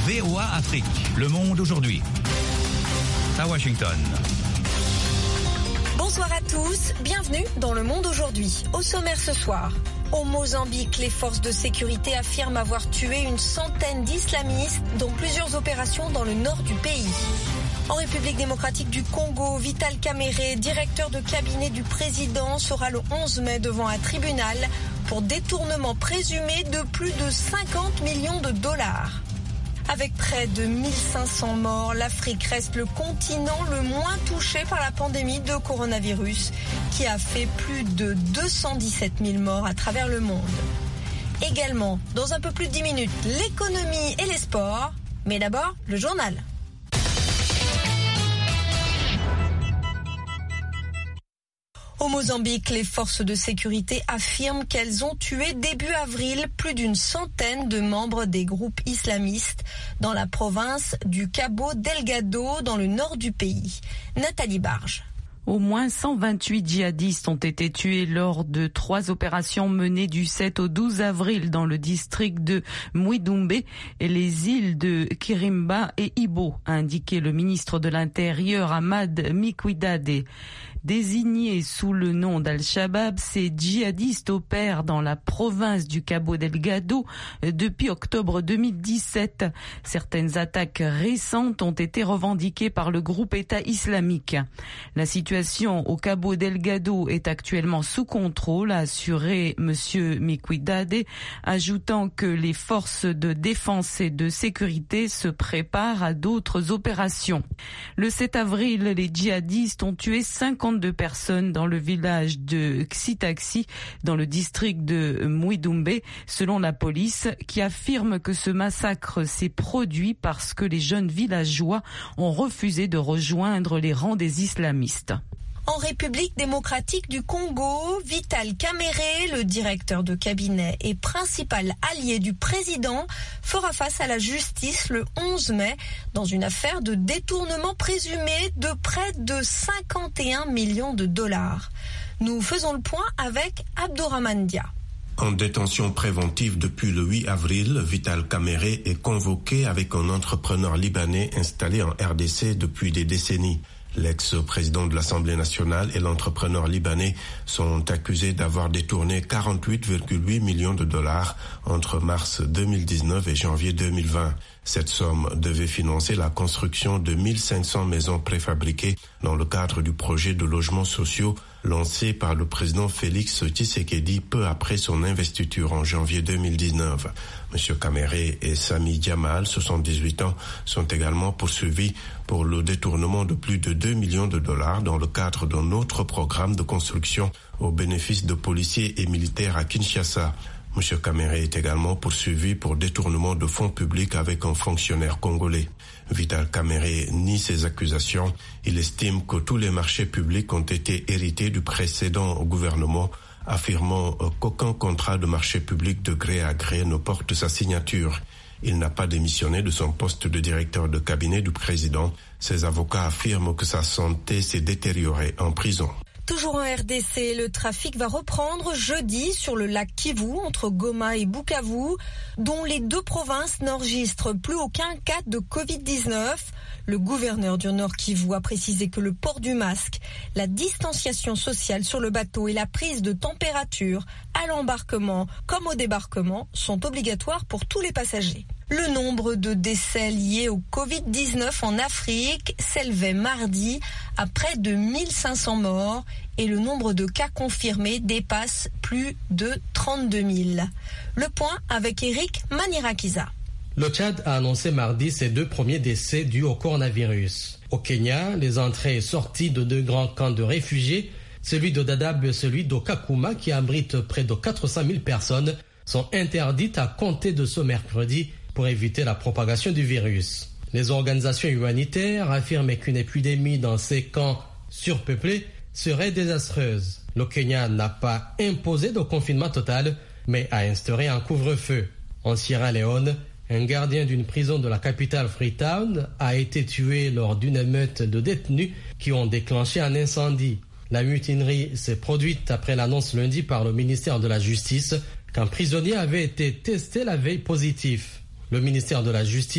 VOA Afrique. Le monde aujourd'hui. À Washington. Bonsoir à tous, bienvenue dans Le Monde aujourd'hui. Au sommaire ce soir, au Mozambique, les forces de sécurité affirment avoir tué une centaine d'islamistes, dont plusieurs opérations dans le nord du pays. En République démocratique du Congo, Vital Kamerhe, directeur de cabinet du président, sera le 11 mai devant un tribunal pour détournement présumé de plus de 50 millions de dollars. Avec près de 1500 morts, l'Afrique reste le continent le moins touché par la pandémie de coronavirus, qui a fait plus de 217 000 morts à travers le monde. Également, dans un peu plus de 10 minutes, l'économie et les sports. Mais d'abord, le journal. Au Mozambique, les forces de sécurité affirment qu'elles ont tué début avril plus d'une centaine de membres des groupes islamistes dans la province du Cabo Delgado, dans le nord du pays. Nathalie Barge. Au moins 128 djihadistes ont été tués lors de 3 opérations menées du 7 au 12 avril dans le district de Mouidoumbé et les îles de Kirimba et Ibo, a indiqué le ministre de l'Intérieur Ahmad Mikwidade. Désignés sous le nom d'Al-Shabaab, ces djihadistes opèrent dans la province du Cabo Delgado depuis octobre 2017. Certaines attaques récentes ont été revendiquées par le groupe État islamique. La situation au Cabo Delgado est actuellement sous contrôle, a assuré M. Mikwidade, ajoutant que les forces de défense et de sécurité se préparent à d'autres opérations. Le 7 avril, les djihadistes ont tué 52 personnes dans le village de Xitaxi, dans le district de Mouidoumbé, selon la police, qui affirme que ce massacre s'est produit parce que les jeunes villageois ont refusé de rejoindre les rangs des islamistes. En République démocratique du Congo, Vital Kamerhe, le directeur de cabinet et principal allié du président, fera face à la justice le 11 mai dans une affaire de détournement présumé de près de 51 millions de dollars. Nous faisons le point avec Abdourahmane Dia. En détention préventive depuis le 8 avril, Vital Kamerhe est convoqué avec un entrepreneur libanais installé en RDC depuis des décennies. L'ex-président de l'Assemblée nationale et l'entrepreneur libanais sont accusés d'avoir détourné 48,8 millions de dollars entre mars 2019 et janvier 2020. Cette somme devait financer la construction de 1500 maisons préfabriquées dans le cadre du projet de logements sociaux lancé par le président Félix Tshisekedi peu après son investiture en janvier 2019. M. Kamerhe et Sami Djamal, 78 ans, sont également poursuivis pour le détournement de plus de 2 millions de dollars dans le cadre d'un autre programme de construction au bénéfice de policiers et militaires à Kinshasa. M. Kamerhe est également poursuivi pour détournement de fonds publics avec un fonctionnaire congolais. Vital Kamerhe nie ces accusations. Il estime que tous les marchés publics ont été hérités du précédent gouvernement, affirmant qu'aucun contrat de marché public de gré à gré ne porte sa signature. Il n'a pas démissionné de son poste de directeur de cabinet du président. Ses avocats affirment que sa santé s'est détériorée en prison. Toujours en RDC, le trafic va reprendre jeudi sur le lac Kivu entre Goma et Bukavu, dont les 2 provinces n'enregistrent plus aucun cas de Covid-19. Le gouverneur du Nord Kivu a précisé que le port du masque, la distanciation sociale sur le bateau et la prise de température à l'embarquement comme au débarquement sont obligatoires pour tous les passagers. Le nombre de décès liés au Covid-19 en Afrique s'élevait mardi à près de 1500 morts et le nombre de cas confirmés dépasse plus de 32 000. Le point avec Eric Manirakiza. Le Tchad a annoncé mardi ses 2 premiers décès dus au coronavirus. Au Kenya, les entrées et sorties de 2 grands camps de réfugiés, celui de Dadaab et celui d'Okakuma qui abrite près de 400 000 personnes, sont interdites à compter de ce mercredi pour éviter la propagation du virus. Les organisations humanitaires affirment qu'une épidémie dans ces camps surpeuplés serait désastreuse. Le Kenya n'a pas imposé de confinement total, mais a instauré un couvre-feu. En Sierra Leone, un gardien d'une prison de la capitale Freetown a été tué lors d'une émeute de détenus qui ont déclenché un incendie. La mutinerie s'est produite après l'annonce lundi par le ministère de la Justice qu'un prisonnier avait été testé la veille positif. Le ministère de la Justice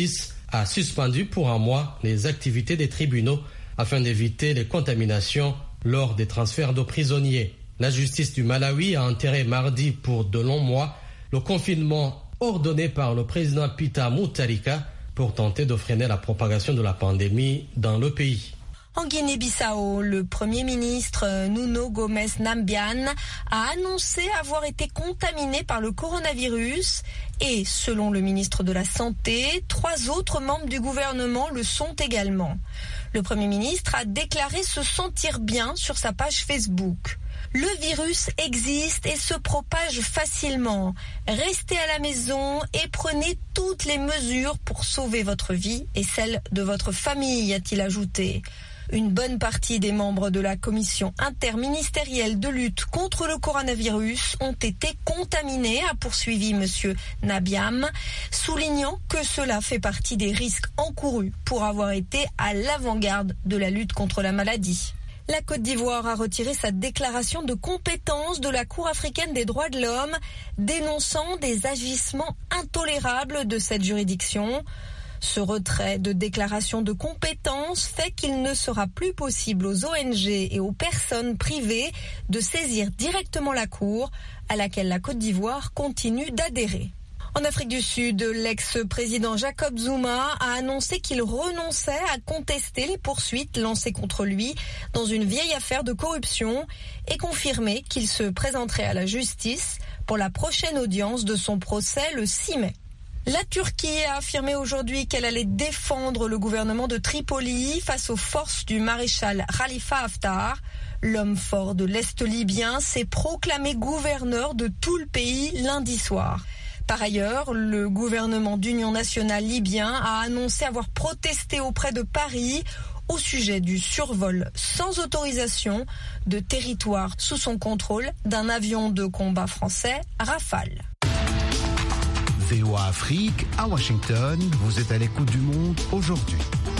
a suspendu pour un mois les activités des tribunaux afin d'éviter les contaminations lors des transferts de prisonniers. La justice du Malawi a enterré mardi pour de longs mois le confinement ordonné par le président Peter Mutharika pour tenter de freiner la propagation de la pandémie dans le pays. En Guinée-Bissau, le Premier ministre Nuno Gomes Nambian a annoncé avoir été contaminé par le coronavirus et, selon le ministre de la Santé, 3 autres membres du gouvernement le sont également. Le Premier ministre a déclaré se sentir bien sur sa page Facebook. Le virus existe et se propage facilement. Restez à la maison et prenez toutes les mesures pour sauver votre vie et celle de votre famille, a-t-il ajouté. Une bonne partie des membres de la commission interministérielle de lutte contre le coronavirus ont été contaminés, a poursuivi M. Nabiam, soulignant que cela fait partie des risques encourus pour avoir été à l'avant-garde de la lutte contre la maladie. La Côte d'Ivoire a retiré sa déclaration de compétence de la Cour africaine des droits de l'homme, dénonçant des agissements intolérables de cette juridiction. Ce retrait de déclaration de compétence fait qu'il ne sera plus possible aux ONG et aux personnes privées de saisir directement la Cour, à laquelle la Côte d'Ivoire continue d'adhérer. En Afrique du Sud, l'ex-président Jacob Zuma a annoncé qu'il renonçait à contester les poursuites lancées contre lui dans une vieille affaire de corruption et confirmé qu'il se présenterait à la justice pour la prochaine audience de son procès le 6 mai. La Turquie a affirmé aujourd'hui qu'elle allait défendre le gouvernement de Tripoli face aux forces du maréchal Khalifa Haftar. L'homme fort de l'Est libyen s'est proclamé gouverneur de tout le pays lundi soir. Par ailleurs, le gouvernement d'union nationale libyen a annoncé avoir protesté auprès de Paris au sujet du survol sans autorisation de territoire sous son contrôle d'un avion de combat français Rafale. VOA Afrique à Washington, vous êtes à l'écoute du Monde aujourd'hui.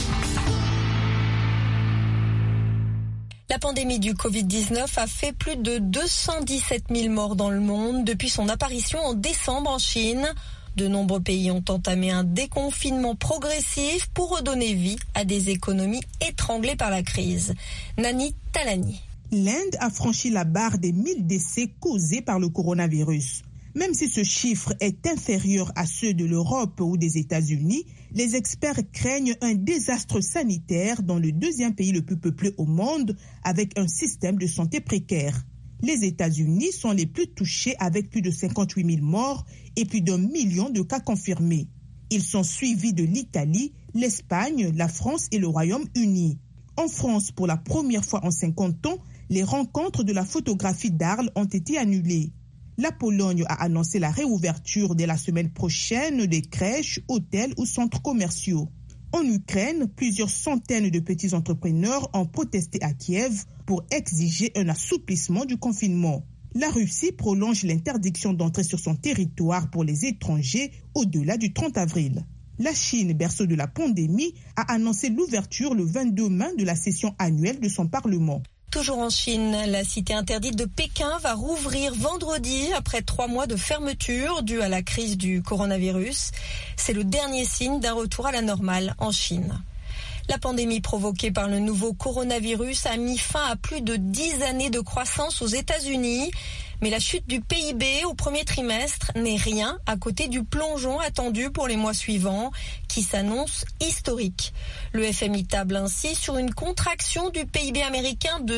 La pandémie du Covid-19 a fait plus de 217 000 morts dans le monde depuis son apparition en décembre en Chine. De nombreux pays ont entamé un déconfinement progressif pour redonner vie à des économies étranglées par la crise. Nani Talani. L'Inde a franchi la barre des 1000 décès causés par le coronavirus. Même si ce chiffre est inférieur à ceux de l'Europe ou des États-Unis, les experts craignent un désastre sanitaire dans le 2e pays le plus peuplé au monde avec un système de santé précaire. Les États-Unis sont les plus touchés avec plus de 58 000 morts et plus d'1 million de cas confirmés. Ils sont suivis de l'Italie, l'Espagne, la France et le Royaume-Uni. En France, pour la première fois en 50 ans, les rencontres de la photographie d'Arles ont été annulées. La Pologne a annoncé la réouverture dès la semaine prochaine des crèches, hôtels ou centres commerciaux. En Ukraine, plusieurs centaines de petits entrepreneurs ont protesté à Kiev pour exiger un assouplissement du confinement. La Russie prolonge l'interdiction d'entrer sur son territoire pour les étrangers au-delà du 30 avril. La Chine, berceau de la pandémie, a annoncé l'ouverture le 22 mai de la session annuelle de son Parlement. Toujours en Chine, la cité interdite de Pékin va rouvrir vendredi après 3 mois de fermeture due à la crise du coronavirus. C'est le dernier signe d'un retour à la normale en Chine. La pandémie provoquée par le nouveau coronavirus a mis fin à plus de 10 années de croissance aux États-Unis. Mais la chute du PIB au premier trimestre n'est rien à côté du plongeon attendu pour les mois suivants, qui s'annonce historique. Le FMI table ainsi sur une contraction du PIB américain de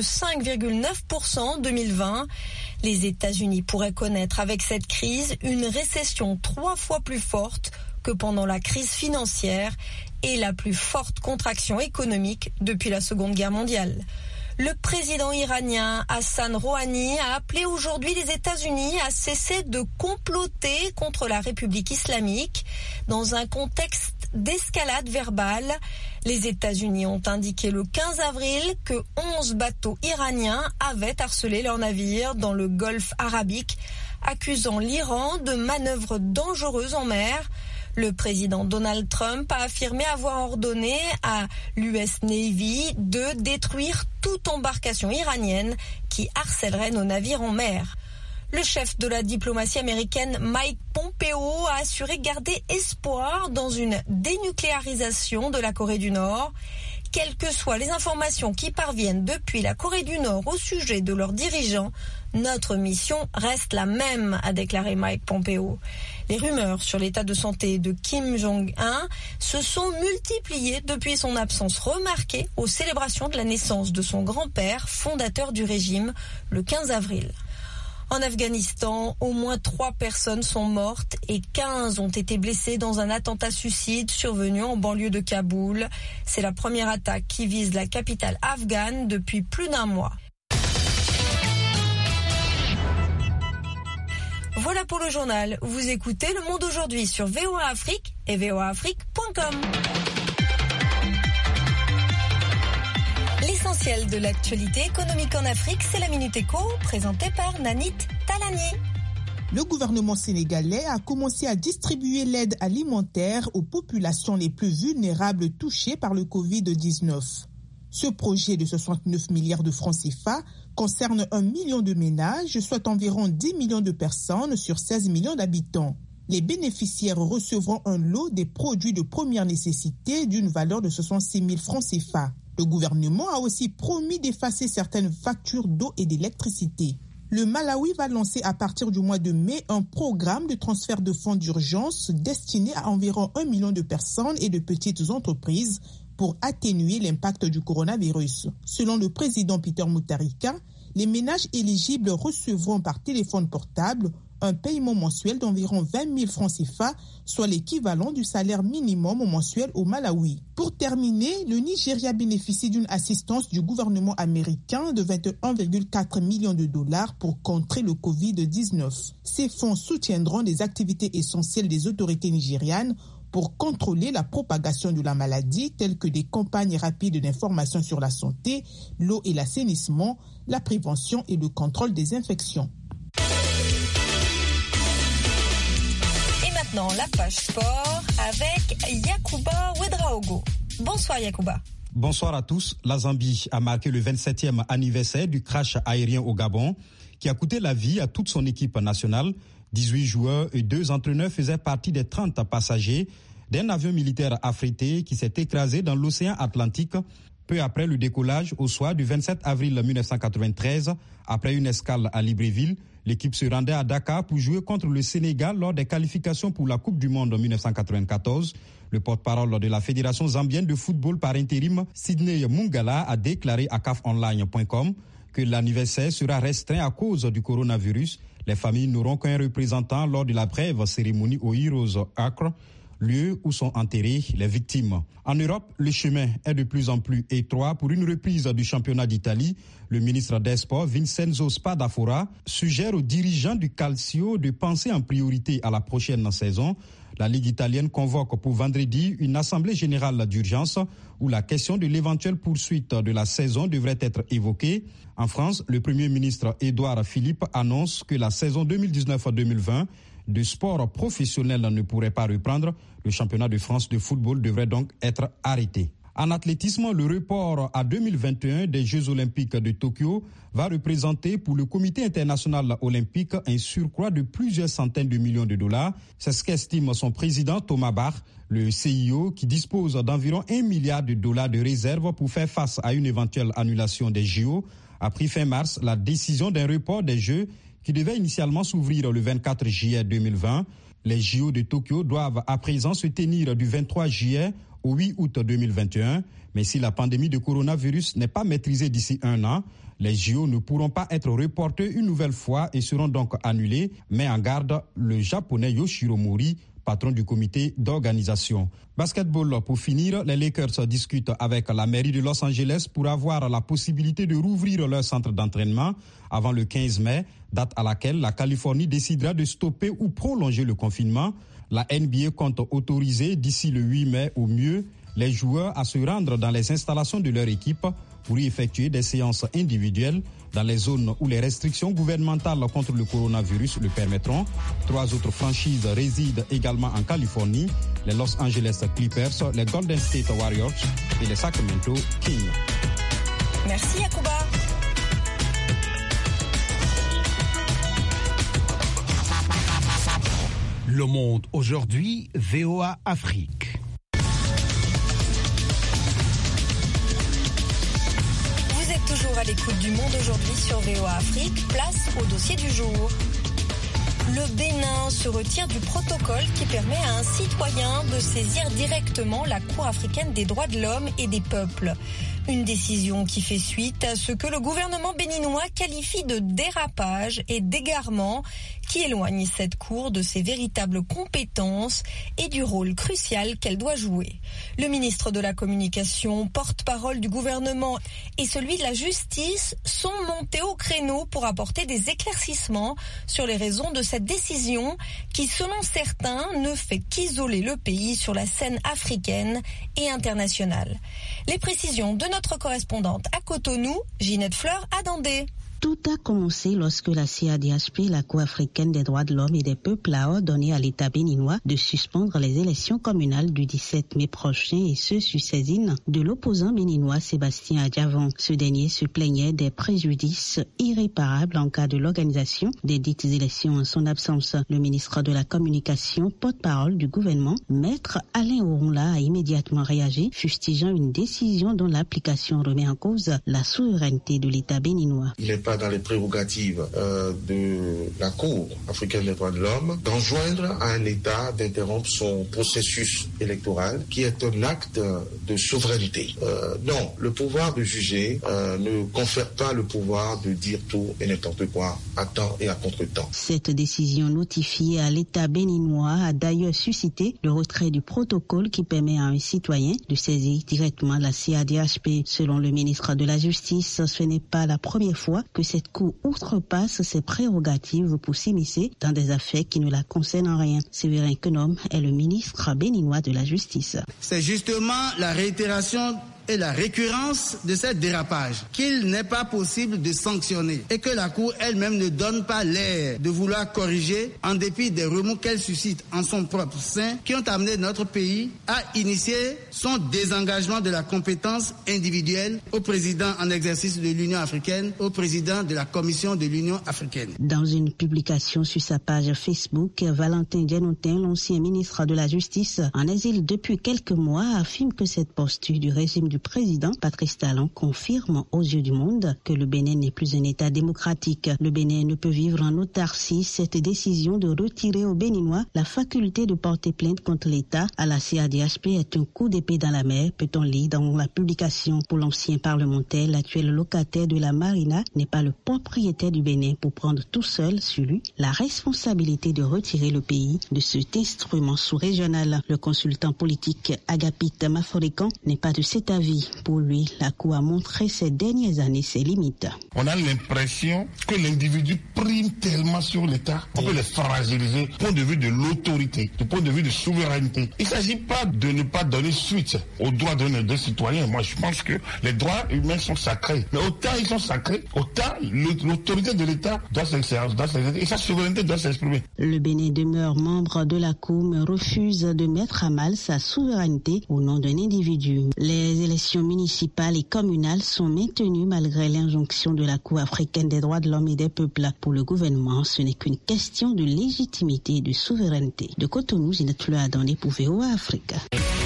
5,9% en 2020. Les États-Unis pourraient connaître avec cette crise une récession 3 fois plus forte que pendant la crise financière et la plus forte contraction économique depuis la Seconde Guerre mondiale. Le président iranien Hassan Rouhani a appelé aujourd'hui les États-Unis à cesser de comploter contre la République islamique dans un contexte d'escalade verbale. Les États-Unis ont indiqué le 15 avril que 11 bateaux iraniens avaient harcelé leurs navires dans le golfe arabique, accusant l'Iran de manœuvres dangereuses en mer. Le président Donald Trump a affirmé avoir ordonné à l'US Navy de détruire toute embarcation iranienne qui harcèlerait nos navires en mer. Le chef de la diplomatie américaine Mike Pompeo Pompeo a assuré garder espoir dans une dénucléarisation de la Corée du Nord. Quelles que soient les informations qui parviennent depuis la Corée du Nord au sujet de leurs dirigeants, notre mission reste la même, a déclaré Mike Pompeo. Les rumeurs sur l'état de santé de Kim Jong-un se sont multipliées depuis son absence remarquée aux célébrations de la naissance de son grand-père, fondateur du régime, le 15 avril. En Afghanistan, au moins 3 personnes sont mortes et 15 ont été blessées dans un attentat suicide survenu en banlieue de Kaboul. C'est la première attaque qui vise la capitale afghane depuis plus d'1 mois. Voilà pour le journal. Vous écoutez Le Monde aujourd'hui sur VOA Afrique et voaafrique.com. L'essentiel de l'actualité économique en Afrique, c'est la Minute Éco, présentée par Nanit Talani. Le gouvernement sénégalais a commencé à distribuer l'aide alimentaire aux populations les plus vulnérables touchées par le Covid-19. Ce projet de 69 milliards de francs CFA concerne 1 million de ménages, soit environ 10 millions de personnes sur 16 millions d'habitants. Les bénéficiaires recevront un lot des produits de première nécessité d'une valeur de 66 000 francs CFA. Le gouvernement a aussi promis d'effacer certaines factures d'eau et d'électricité. Le Malawi va lancer à partir du mois de mai un programme de transfert de fonds d'urgence destiné à environ 1 million de personnes et de petites entreprises pour atténuer l'impact du coronavirus. Selon le président Peter Mutharika, les ménages éligibles recevront par téléphone portable un paiement mensuel d'environ 20 000 francs CFA, soit l'équivalent du salaire minimum mensuel au Malawi. Pour terminer, le Nigeria bénéficie d'une assistance du gouvernement américain de 21,4 millions de dollars pour contrer le Covid-19. Ces fonds soutiendront des activités essentielles des autorités nigérianes pour contrôler la propagation de la maladie, telles que des campagnes rapides d'information sur la santé, l'eau et l'assainissement, la prévention et le contrôle des infections. Dans la page sport avec Yacouba Ouedraogo. Bonsoir Yacouba. Bonsoir à tous. La Zambie a marqué le 27e anniversaire du crash aérien au Gabon qui a coûté la vie à toute son équipe nationale. 18 joueurs et 2 entraîneurs faisaient partie des 30 passagers d'un avion militaire affrété qui s'est écrasé dans l'océan Atlantique peu après le décollage au soir du 27 avril 1993. Après une escale à Libreville, l'équipe se rendait à Dakar pour jouer contre le Sénégal lors des qualifications pour la Coupe du Monde en 1994. Le porte-parole de la Fédération zambienne de football par intérim, Sidney Mungala, a déclaré à cafonline.com que l'anniversaire sera restreint à cause du coronavirus. Les familles n'auront qu'un représentant lors de la brève cérémonie au Heroes Acre, lieu où sont enterrées les victimes. En Europe, le chemin est de plus en plus étroit pour une reprise du championnat d'Italie. Le ministre des Sports, Vincenzo Spadafora, suggère aux dirigeants du Calcio de penser en priorité à la prochaine saison. La Ligue italienne convoque pour vendredi une assemblée générale d'urgence où la question de l'éventuelle poursuite de la saison devrait être évoquée. En France, le Premier ministre Édouard Philippe annonce que la saison 2019-2020 de sport professionnel ne pourrait pas reprendre. Le championnat de France de football devrait donc être arrêté. En athlétisme, le report à 2021 des Jeux olympiques de Tokyo va représenter pour le Comité international olympique un surcroît de plusieurs centaines de millions de dollars. C'est ce qu'estime son président Thomas Bach. Le CIO, qui dispose d'environ 1 milliard de dollars de réserve pour faire face à une éventuelle annulation des JO, a pris fin mars la décision d'un report des Jeux qui devait initialement s'ouvrir le 24 juillet 2020. Les JO de Tokyo doivent à présent se tenir du 23 juillet au 8 août 2021. Mais si la pandémie de coronavirus n'est pas maîtrisée d'ici 1 an, les JO ne pourront pas être reportés une nouvelle fois et seront donc annulés. Met en garde le japonais Yoshiro Mori, patron du comité d'organisation. Basketball, pour finir, les Lakers discutent avec la mairie de Los Angeles pour avoir la possibilité de rouvrir leur centre d'entraînement avant le 15 mai, date à laquelle la Californie décidera de stopper ou prolonger le confinement. La NBA compte autoriser d'ici le 8 mai au mieux les joueurs à se rendre dans les installations de leur équipe pour y effectuer des séances individuelles dans les zones où les restrictions gouvernementales contre le coronavirus le permettront. 3 autres franchises résident également en Californie, les Los Angeles Clippers, les Golden State Warriors et les Sacramento Kings. Merci Yacouba. Le Monde aujourd'hui, VOA Afrique. Vous êtes toujours à l'écoute du Monde aujourd'hui sur VOA Afrique. Place au dossier du jour. Le Bénin se retire du protocole qui permet à un citoyen de saisir directement la Cour africaine des droits de l'homme et des peuples. Une décision qui fait suite à ce que le gouvernement béninois qualifie de dérapage et d'égarement qui éloigne cette Cour de ses véritables compétences et du rôle crucial qu'elle doit jouer. Le ministre de la Communication, porte-parole du gouvernement et celui de la Justice sont montés au créneau pour apporter des éclaircissements sur les raisons de cette décision qui, selon certains, ne fait qu'isoler le pays sur la scène africaine et internationale. Les précisions de notre correspondante à Cotonou, Ginette Fleur à Dandé. Tout a commencé lorsque la CADHP, la Cour africaine des droits de l'homme et des peuples, a ordonné à l'État béninois de suspendre les élections communales du 17 mai prochain et ce sur saisine de l'opposant béninois Sébastien Adjavan. Ce dernier se plaignait des préjudices irréparables en cas de l'organisation des dites élections en son absence. Le ministre de la Communication, porte-parole du gouvernement, Maître Alain Oronla, a immédiatement réagi, fustigeant une décision dont l'application remet en cause la souveraineté de l'État béninois. Il n'est pas dans les prérogatives de la Cour africaine des droits de l'homme d'enjoindre à un État d'interrompre son processus électoral qui est un acte de souveraineté. Non, le pouvoir de juger ne confère pas le pouvoir de dire tout et n'importe quoi à temps et à contre-temps. Cette décision notifiée à l'État béninois a d'ailleurs suscité le retrait du protocole qui permet à un citoyen de saisir directement la CADHP. Selon le ministre de la Justice, ce n'est pas la première fois que cette Cour outrepasse ses prérogatives pour s'immiscer dans des affaires qui ne la concernent en rien. Séverin Kenom est le ministre béninois de la Justice. C'est justement la réitération et la récurrence de ces dérapages qu'il n'est pas possible de sanctionner et que la Cour elle-même ne donne pas l'air de vouloir corriger en dépit des remous qu'elle suscite en son propre sein qui ont amené notre pays à initier son désengagement de la compétence individuelle au président en exercice de l'Union africaine, au président de la Commission de l'Union africaine. Dans une publication sur sa page Facebook, Valentin Dianotin, l'ancien ministre de la Justice en exil depuis quelques mois, affirme que cette posture du régime du président Patrice Talon confirme aux yeux du monde que le Bénin n'est plus un État démocratique. Le Bénin ne peut vivre en autarcie. Cette décision de retirer aux Béninois la faculté de porter plainte contre l'État à la CADHP est un coup d'épée dans la mer, peut-on lire dans la publication. Pour l'ancien parlementaire, l'actuel locataire de la Marina n'est pas le propriétaire du Bénin pour prendre tout seul sur lui la responsabilité de retirer le pays de cet instrument sous-régional. Le consultant politique Agapit Maforikan n'est pas de cet avis. Pour lui, la Cour a montré ces dernières années ses limites. On a l'impression que l'individu prime tellement sur l'État, on peut le fragiliser du point de vue de l'autorité, du point de vue de souveraineté. Il ne s'agit pas de ne pas donner suite aux droits de citoyens. Moi, je pense que les droits humains sont sacrés. Mais autant ils sont sacrés, autant l'autorité de l'État doit s'exercer et sa souveraineté doit s'exprimer. Le Bénin demeure membre de la Cour, mais refuse de mettre à mal sa souveraineté au nom d'un individu. Les élections municipales et communales sont maintenues malgré l'injonction de la Cour africaine des droits de l'homme et des peuples. Pour le gouvernement, ce n'est qu'une question de légitimité et de souveraineté. De Cotonou, Ginette Fleur à Dandé pour VOA Afrique.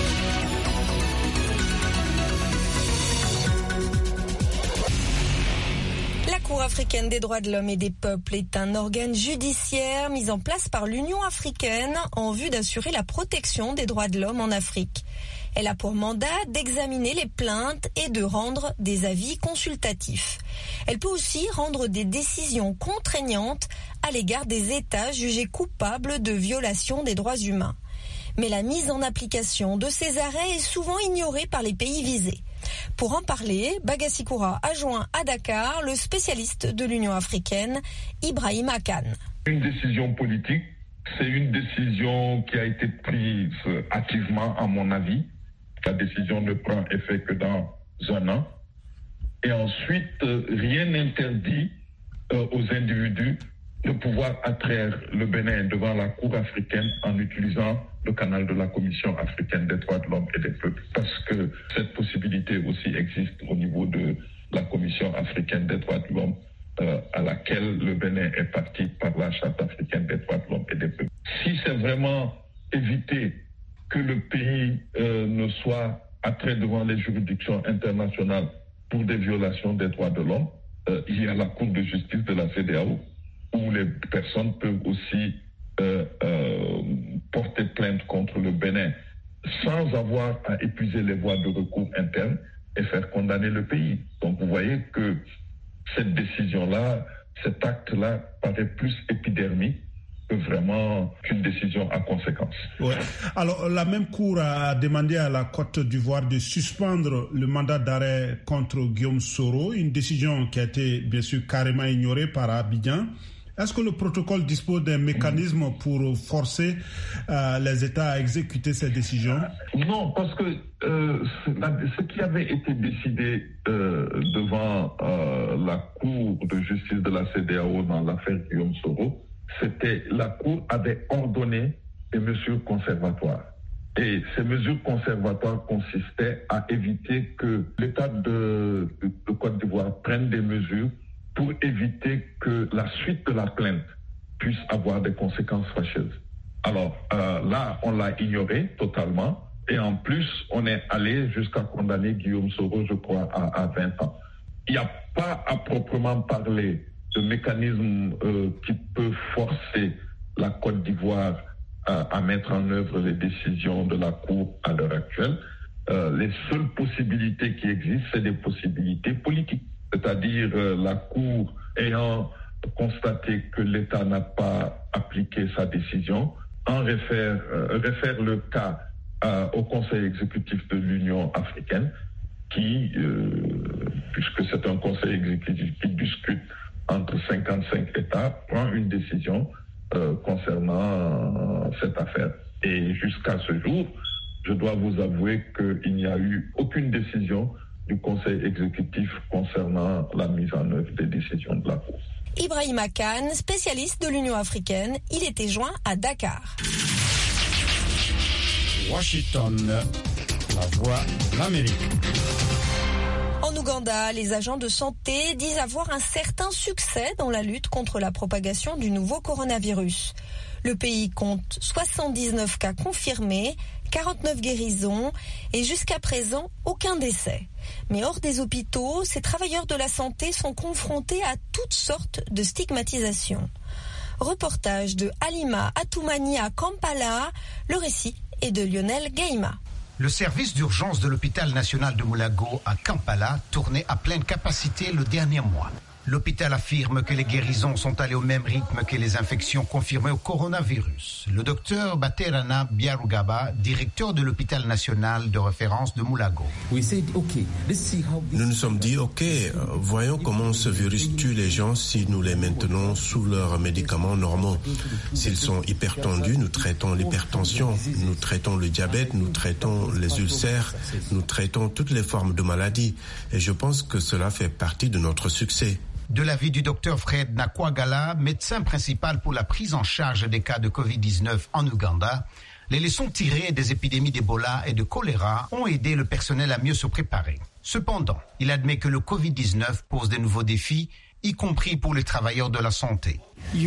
La Cour africaine des droits de l'homme et des peuples est un organe judiciaire mis en place par l'Union africaine en vue d'assurer la protection des droits de l'homme en Afrique. Elle a pour mandat d'examiner les plaintes et de rendre des avis consultatifs. Elle peut aussi rendre des décisions contraignantes à l'égard des États jugés coupables de violation des droits humains. Mais la mise en application de ces arrêts est souvent ignorée par les pays visés. Pour en parler, Bagassi Koura a joint à Dakar le spécialiste de l'Union africaine, Ibrahim Akan. Une décision politique, c'est une décision qui a été prise activement, à mon avis. La décision ne prend effet que dans un an. Et ensuite, rien n'interdit aux individus de pouvoir attraire le Bénin devant la Cour africaine en utilisant le canal de la Commission africaine des droits de l'homme et des peuples. Parce que cette possibilité aussi existe au niveau de la Commission africaine des droits de l'homme, à laquelle le Bénin est parti par la Charte africaine des droits de l'homme et des peuples. Si c'est vraiment éviter que le pays ne soit attrait devant les juridictions internationales pour des violations des droits de l'homme, il y a la Cour de justice de la CEDEAO où les personnes peuvent aussi porter plainte contre le Bénin sans avoir à épuiser les voies de recours internes et faire condamner le pays. Donc vous voyez que cette décision-là, cet acte-là paraît plus épidermique que vraiment qu'une décision à conséquence. Ouais. Alors, la même Cour a demandé à la Côte d'Ivoire de suspendre le mandat d'arrêt contre Guillaume Soro, une décision qui a été bien sûr carrément ignorée par Abidjan. Est-ce que le protocole dispose d'un mécanisme pour forcer les États à exécuter ces décisions? Non, parce que ce qui avait été décidé devant la Cour de justice de la CEDEAO dans l'affaire Guillaume Soro, c'était la Cour avait ordonné des mesures conservatoires. Et ces mesures conservatoires consistaient à éviter que l'État de Côte d'Ivoire prenne des mesures pour éviter que la suite de la plainte puisse avoir des conséquences fâcheuses. Alors là, on l'a ignoré totalement. Et en plus, on est allé jusqu'à condamner Guillaume Soro, je crois, à 20 ans. Il n'y a pas à proprement parler de mécanisme qui peut forcer la Côte d'Ivoire à mettre en œuvre les décisions de la Cour à l'heure actuelle. Les seules possibilités qui existent, c'est des possibilités politiques. C'est-à-dire la Cour ayant constaté que l'État n'a pas appliqué sa décision, en réfère le cas au Conseil exécutif de l'Union africaine qui, puisque c'est un Conseil exécutif qui discute entre 55 États, prend une décision concernant cette affaire. Et jusqu'à ce jour, je dois vous avouer qu'il n'y a eu aucune décision du Conseil exécutif concernant la mise en œuvre des décisions de la Cour. Ibrahima Kane, spécialiste de l'Union africaine, il était joint à Dakar. Washington, la voix de l'Amérique. En Ouganda, les agents de santé disent avoir un certain succès dans la lutte contre la propagation du nouveau coronavirus. Le pays compte 79 cas confirmés, 49 guérisons et jusqu'à présent aucun décès. Mais hors des hôpitaux, ces travailleurs de la santé sont confrontés à toutes sortes de stigmatisations. Reportage de Halima Atoumani à Kampala, le récit est de Lionel Gaïma. Le service d'urgence de l'hôpital national de Mulago à Kampala tournait à pleine capacité le dernier mois. L'hôpital affirme que les guérisons sont allées au même rythme que les infections confirmées au coronavirus. Le docteur Baterana Biarugaba, directeur de l'hôpital national de référence de Mulago. Nous nous sommes dit, voyons comment ce virus tue les gens si nous les maintenons sous leurs médicaments normaux. S'ils sont hypertendus, nous traitons l'hypertension, nous traitons le diabète, nous traitons les ulcères, nous traitons toutes les formes de maladies. Et je pense que cela fait partie de notre succès. De l'avis du docteur Fred Nakwagala, médecin principal pour la prise en charge des cas de Covid-19 en Ouganda, les leçons tirées des épidémies d'Ebola et de choléra ont aidé le personnel à mieux se préparer. Cependant, il admet que le Covid-19 pose de nouveaux défis, y compris pour les travailleurs de la santé.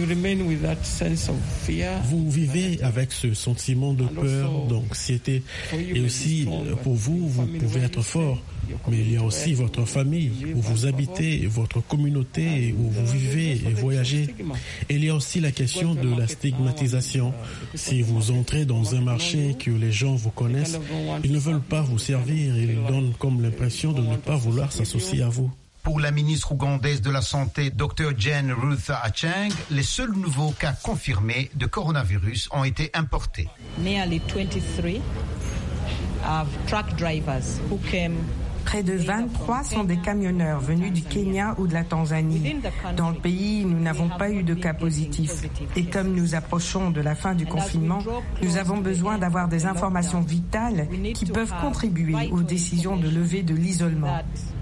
Vous vivez avec ce sentiment de peur, d'anxiété. Et aussi, pour vous, vous pouvez être fort. Mais il y a aussi votre famille, où vous habitez, votre communauté, où vous vivez et voyagez. Et il y a aussi la question de la stigmatisation. Si vous entrez dans un marché que les gens vous connaissent, ils ne veulent pas vous servir. Ils donnent comme l'impression de ne pas vouloir s'associer à vous. Pour la ministre ougandaise de la Santé, Dr Jane Ruth Acheng, les seuls nouveaux cas confirmés de coronavirus ont été importés. Près de 23 sont des camionneurs venus du Kenya ou de la Tanzanie. Dans le pays, nous n'avons pas eu de cas positifs. Et comme nous approchons de la fin du confinement, nous avons besoin d'avoir des informations vitales qui peuvent contribuer aux décisions de levée de l'isolement.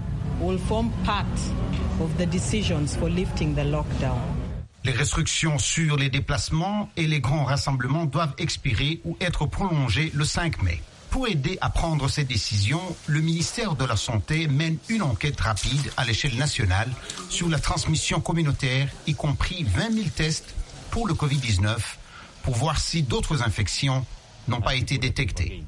Les restrictions sur les déplacements et les grands rassemblements doivent expirer ou être prolongées le 5 mai. Pour aider à prendre ces décisions, le ministère de la Santé mène une enquête rapide à l'échelle nationale sur la transmission communautaire, y compris 20 000 tests pour le Covid-19, pour voir si d'autres infections n'ont pas été détectées.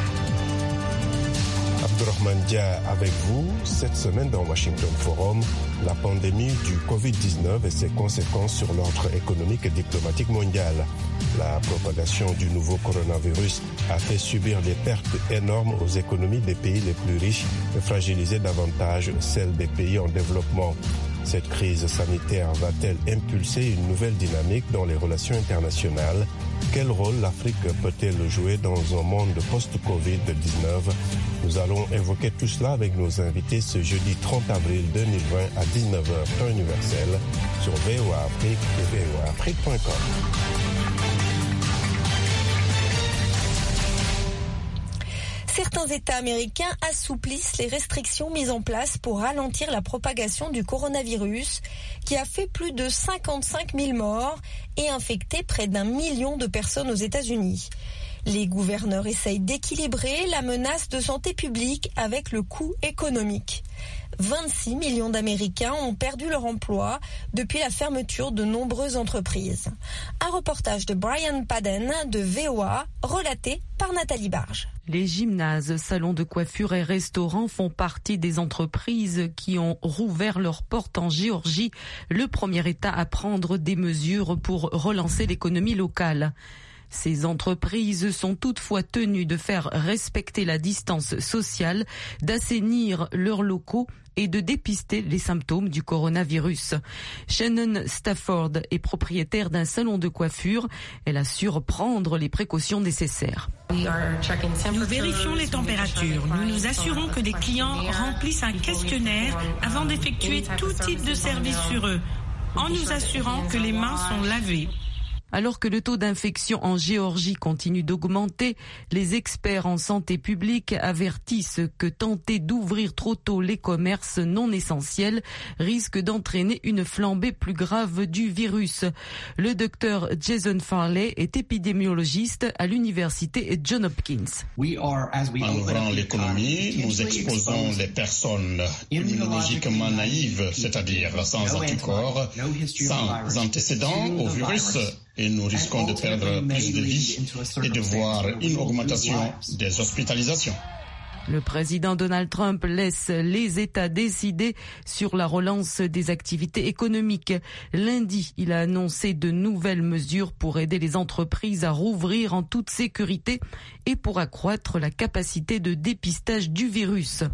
Abdourahmane Dia avec vous. Cette semaine dans Washington Forum, la pandémie du Covid-19 et ses conséquences sur l'ordre économique et diplomatique mondial. La propagation du nouveau coronavirus a fait subir des pertes énormes aux économies des pays les plus riches et fragilisé davantage celles des pays en développement. Cette crise sanitaire va-t-elle impulser une nouvelle dynamique dans les relations internationales? Quel rôle l'Afrique peut-elle jouer dans un monde post-Covid-19? Nous allons évoquer tout cela avec nos invités ce jeudi 30 avril 2020 à 19h temps universel sur VOA Afrique et voaafrique.com. Certains États américains assouplissent les restrictions mises en place pour ralentir la propagation du coronavirus, qui a fait plus de 55 000 morts et infecté près d'1 million de personnes aux États-Unis. Les gouverneurs essayent d'équilibrer la menace de santé publique avec le coût économique. 26 millions d'Américains ont perdu leur emploi depuis la fermeture de nombreuses entreprises. Un reportage de Brian Padden de VOA, relaté par Nathalie Barge. Les gymnases, salons de coiffure et restaurants font partie des entreprises qui ont rouvert leurs portes en Géorgie, le premier État à prendre des mesures pour relancer l'économie locale. Ces entreprises sont toutefois tenues de faire respecter la distance sociale, d'assainir leurs locaux et de dépister les symptômes du coronavirus. Shannon Stafford est propriétaire d'un salon de coiffure. Elle assure prendre les précautions nécessaires. Nous vérifions les températures. Nous nous assurons que les clients remplissent un questionnaire avant d'effectuer tout type de service sur eux, en nous assurant que les mains sont lavées. Alors que le taux d'infection en Géorgie continue d'augmenter, les experts en santé publique avertissent que tenter d'ouvrir trop tôt les commerces non essentiels risque d'entraîner une flambée plus grave du virus. Le docteur Jason Farley est épidémiologiste à l'université Johns Hopkins. En ouvrant l'économie, nous exposons les personnes immunologiquement naïves, c'est-à-dire sans anticorps, sans antécédents au virus. Et nous risquons de perdre plus de vies et de voir une augmentation des hospitalisations. Le président Donald Trump laisse les États décider sur la relance des activités économiques. Lundi, il a annoncé de nouvelles mesures pour aider les entreprises à rouvrir en toute sécurité et pour accroître la capacité de dépistage du virus.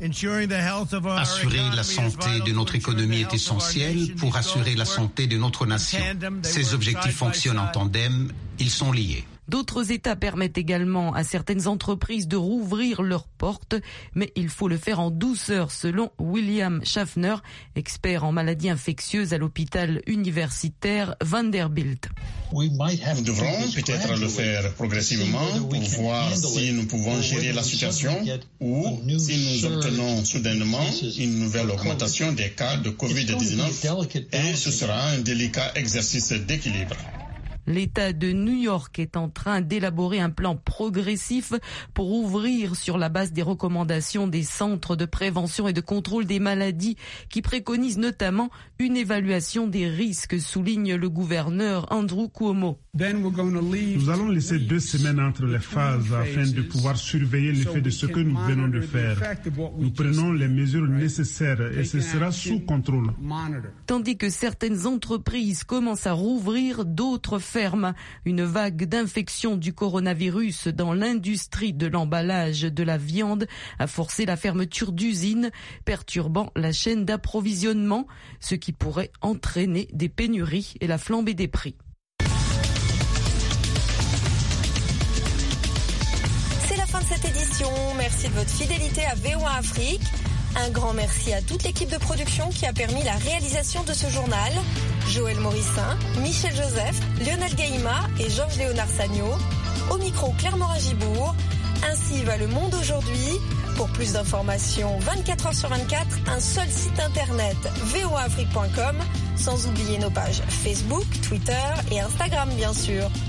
Assurer la santé de notre économie est essentiel pour assurer la santé de notre nation. Ces objectifs fonctionnent en tandem, ils sont liés. D'autres États permettent également à certaines entreprises de rouvrir leurs portes, mais il faut le faire en douceur, selon William Schaffner, expert en maladies infectieuses à l'hôpital universitaire Vanderbilt. Nous devrons peut-être le faire progressivement pour voir si nous pouvons gérer la situation ou si nous obtenons soudainement une nouvelle augmentation des cas de Covid-19 et ce sera un délicat exercice d'équilibre. L'État de New York est en train d'élaborer un plan progressif pour ouvrir sur la base des recommandations des centres de prévention et de contrôle des maladies qui préconisent notamment une évaluation des risques, souligne le gouverneur Andrew Cuomo. Nous allons laisser 2 semaines entre les phases afin de pouvoir surveiller l'effet de ce que nous venons de faire. Nous prenons les mesures nécessaires et ce sera sous contrôle. Tandis que certaines entreprises commencent à rouvrir, d'autres ferment. Une vague d'infection du coronavirus dans l'industrie de l'emballage de la viande a forcé la fermeture d'usines, perturbant la chaîne d'approvisionnement, ce qui pourrait entraîner des pénuries et la flambée des prix. C'est la fin de cette édition. Merci de votre fidélité à VOA Afrique. Un grand merci à toute l'équipe de production qui a permis la réalisation de ce journal. Joël Morissin, Michel Joseph, Lionel Gaïma et Georges-Léonard Sagno. Au micro, Claire Morin-Gibourg. Ainsi va le monde aujourd'hui. Pour plus d'informations, 24h sur 24, un seul site internet, voaafrique.com, sans oublier nos pages Facebook, Twitter et Instagram bien sûr.